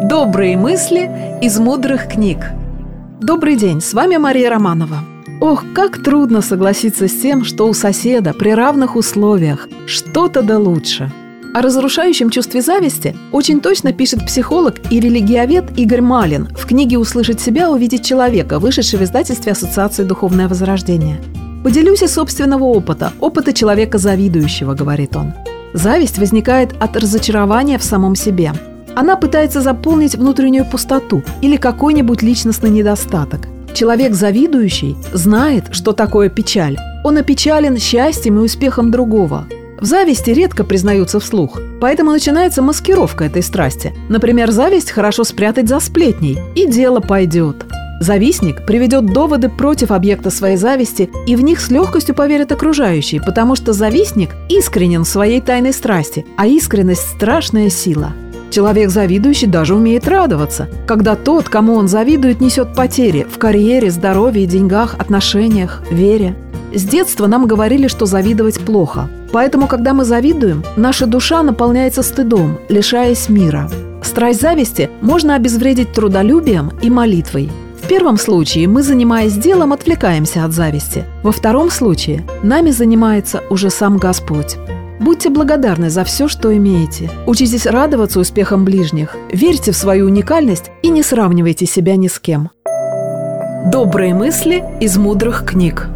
Добрые мысли из мудрых книг. Добрый день, с вами Мария Романова. Ох, как трудно согласиться с тем, что у соседа при равных условиях что-то да лучше. О разрушающем чувстве зависти очень точно пишет психолог и религиовед Игорь Малин в книге «Услышать себя, увидеть человека», вышедшей в издательстве Ассоциации «Духовное возрождение». «Поделюсь из собственного опыта человека завидующего», — говорит он. Зависть возникает от разочарования в самом себе. Она пытается заполнить внутреннюю пустоту или какой-нибудь личностный недостаток. Человек завидующий знает, что такое печаль. Он опечален счастьем и успехом другого. В зависти редко признаются вслух, поэтому начинается маскировка этой страсти. Например, зависть хорошо спрятать за сплетней, и дело пойдет. Завистник приведет доводы против объекта своей зависти, и в них с легкостью поверят окружающие, потому что завистник искренен в своей тайной страсти, а искренность – страшная сила. Человек завидующий даже умеет радоваться, когда тот, кому он завидует, несет потери в карьере, здоровье, деньгах, отношениях, вере. С детства нам говорили, что завидовать плохо. Поэтому, когда мы завидуем, наша душа наполняется стыдом, лишаясь мира. Страсть зависти можно обезвредить трудолюбием и молитвой. В первом случае мы, занимаясь делом, отвлекаемся от зависти. Во втором случае нами занимается уже сам Господь. Будьте благодарны за все, что имеете. Учитесь радоваться успехам ближних, верьте в свою уникальность и не сравнивайте себя ни с кем. Добрые мысли из мудрых книг.